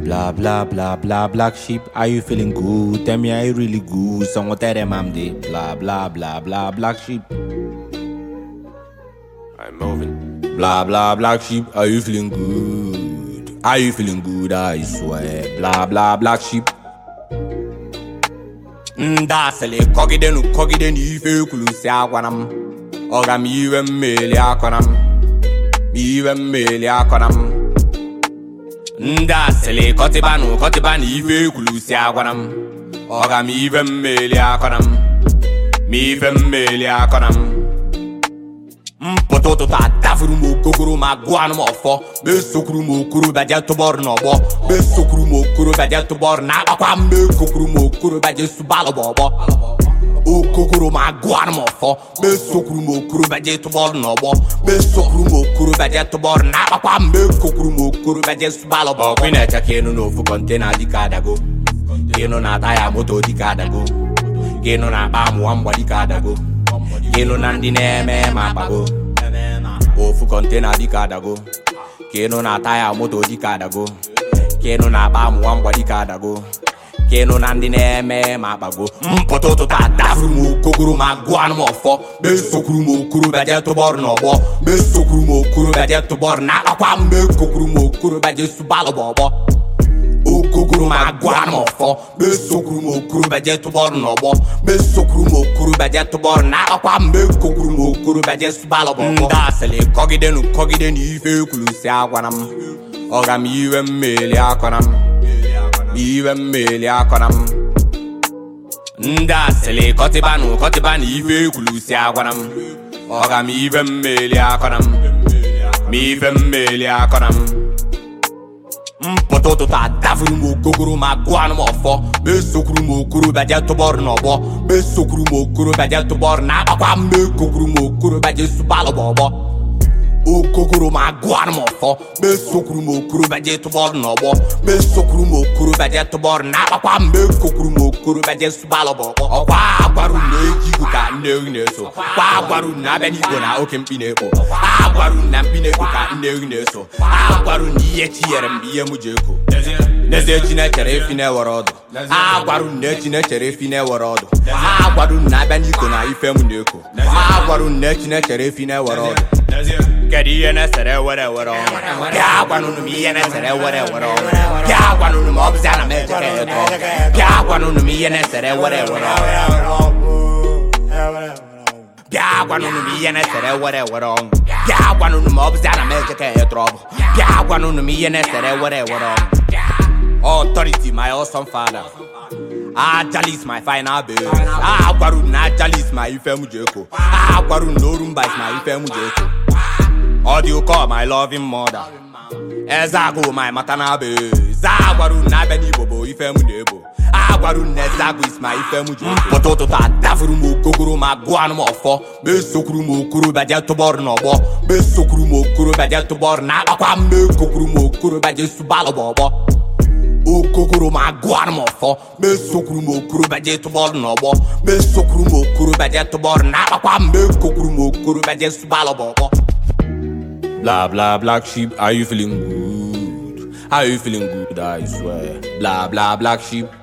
Blah blah blah blah black sheep, are you feeling good? Tell me are you really good? Someone tell them I'm the blah blah blah blah black sheep. I'm moving. Blah blah black sheep, are you feeling good? Are you feeling good? I swear. Blah blah black sheep. Ndasele kogidenu ife kulusi akwanam. Ogam iwe mmeli akwanam. Iwe mmeli akwanam. Ndasele kotibanu ife kulusi akwanam. Ogam iwe mmeli akwanam. Iwe mmeli akwanam. Pototo ta tafuru mo kokoro ma guanu mo fo be sokuru mo kuru baje to bor no bo be sokuru mo kuru baje to bor na akwa me kokuru mo kuru baje subalo bobo o kokoro ma guanu mo fo be sokuru mo kuru baje to bor no bo be sokuru mo kuru baje to bor na akwa me kokuru mo kuru baje subalo bobo kwina cha kenu no fu container di kadago kenu na taya moto di kadago kenu na ba mu ambwa di kadago kenu na ndi neme ma bago ofu container di kadago kenu na taya moto di kadago kenu na ba mu ambwa di kadago kenu na ndi neme ma bago pototo ta dafru mo kokuru ma guanu mo fo be sokuru mo kuru baje to bor no bo be sokuru mo kuru baje to bor na akwa me kokuru mo kuru baje subalo bobo o kokuru ma guanu mo fo be sokuru mo kuru baje to bor no bo be sokuru mo kuru baje to bor na akwa me kokuru mo kuru baje subalo bobo ndasele kogidenu ife kulusi akwanam ogam iwe mmeli akwanam iwe mmeli akwanam ndasele kotibanu ife kulusi akwanam ogam iwe mmeli akwanam iwe mmeli akwanam pototo ta dafuru mo kokoro ma guanu mo fo be sokuru mo kuru baje to bor no bo be sokuru mo kuru baje to bor na akwa me kokuru mo kuru baje subalo bobo o kokoro ma guanu mo fo be sokuru mo kuru baje to bor no bo be sokuru mo kuru baje to bor na akwa me kokuru mo kuru baje subalo bobo okwa gwaru na ejigo ka nne so kwa gwaru na be ni go na oke mpine ko agwaru na mpine ko ka nne so agwaru ni ye chiere mbiye mujeko neze chine chere fine worodo agwaru ne chine chere fine worodo agwaru na be ni ko na ife mu neko agwaru ne chine chere fine worodo kedi ye na sere were ya gwanu no mi ye na sere were ya gwanu no mo bza na me jeke to ya gwanu no mi ye na sere were ya gwanu no mi ye na sere were ya gwanu no mo bza na me jeke to ya gwanu no mi ye na sere were authority my awesome father Jalis my final baby gwaru na Jalis my ife mujeko gwaru no rumba is my ife mujeko audio call my loving mother Ezago my matana baby gwaru na beni bobo ife mujebo gwaru na Ezago is my ife mujeko pototo ta dafuru mo kokoro ma guanu mo fo be sokuru mo kuru baje to bor no bo be sokuru mo kuru baje to bor na akwa me kokuru mo kuru baje subalo bobo o kokoro ma guanu mo fo be sokuru mo kuru baje to bor no bo be sokuru mo kuru baje to bor na akwa me kokuru mo kuru baje subalo bobo. Blah blah black sheep, are you feeling good? Are you feeling good? I swear. Blah blah black sheep.